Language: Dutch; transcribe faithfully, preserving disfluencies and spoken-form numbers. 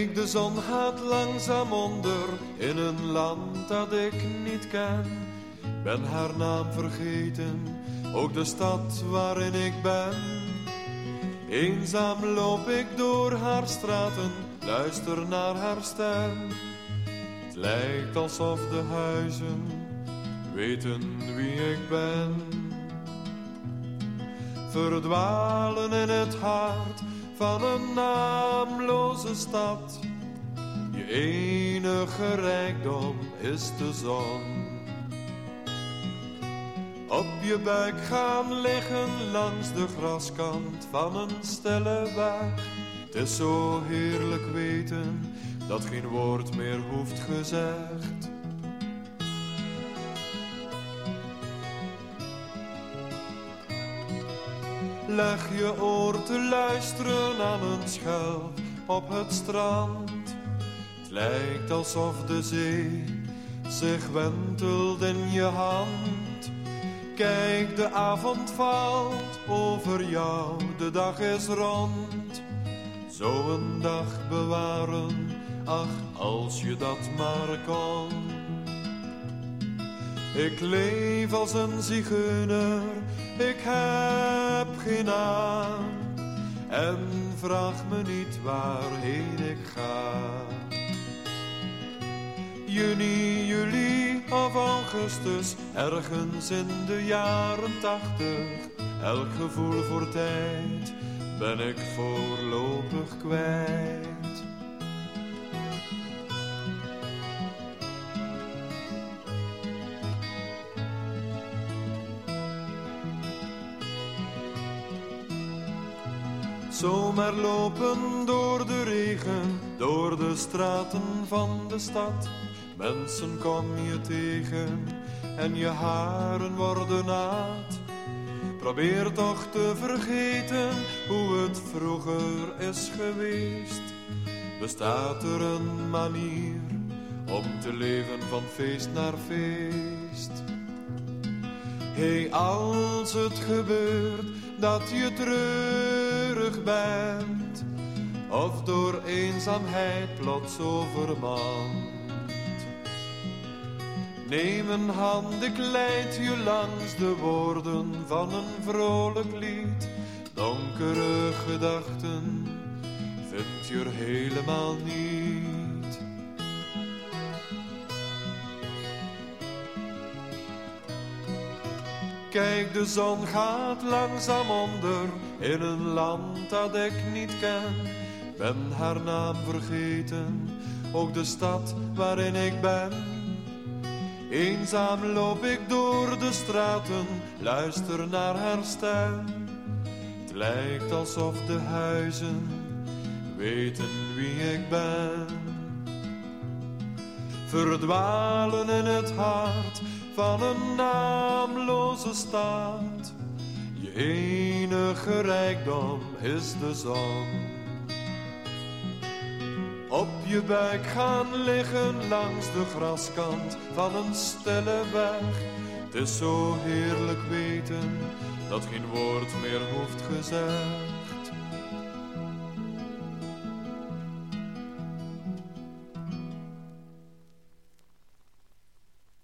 Kijk, de zon gaat langzaam onder in een land dat ik niet ken. Ben haar naam vergeten, ook de stad waarin ik ben. Eenzaam loop ik door haar straten, luister naar haar stem. Het lijkt alsof de huizen weten wie ik ben. Verdwalen in het hart van een naamloze stad. Je enige rijkdom is de zon. Op je buik gaan liggen langs de graskant van een stille weg. Het is zo heerlijk weten dat geen woord meer hoeft gezegd. Leg je oor te luisteren aan een schelp op het strand. Het lijkt alsof de zee zich wentelt in je hand. Kijk, de avond valt over jou, de dag is rond. Zo'n dag bewaren, ach, als je dat maar kon. Ik leef als een zigeuner, ik heb geen naam. En vraag me niet waarheen ik ga. Juni, juli of augustus, ergens in de jaren tachtig. Elk gevoel voor tijd ben ik voorlopig kwijt. Zomaar lopen door de regen, door de straten van de stad. Mensen kom je tegen en je haren worden nat. Probeer toch te vergeten hoe het vroeger is geweest. Bestaat er een manier om te leven van feest naar feest? Hey, als het gebeurt dat je treurig bent, of door eenzaamheid plots overmand. Neem een hand, ik leid je langs de woorden van een vrolijk lied. Donkere gedachten vind je er helemaal niet. Kijk, de zon gaat langzaam onder in een land dat ik niet ken. Ben haar naam vergeten, ook de stad waarin ik ben. Eenzaam loop ik door de straten, luister naar haar stem. Het lijkt alsof de huizen weten wie ik ben. Verdwalen in het hart van een naamloze stad. Je enige rijkdom is de zon. Op je buik gaan liggen langs de graskant van een stille weg. Het is zo heerlijk weten dat geen woord meer hoeft gezegd.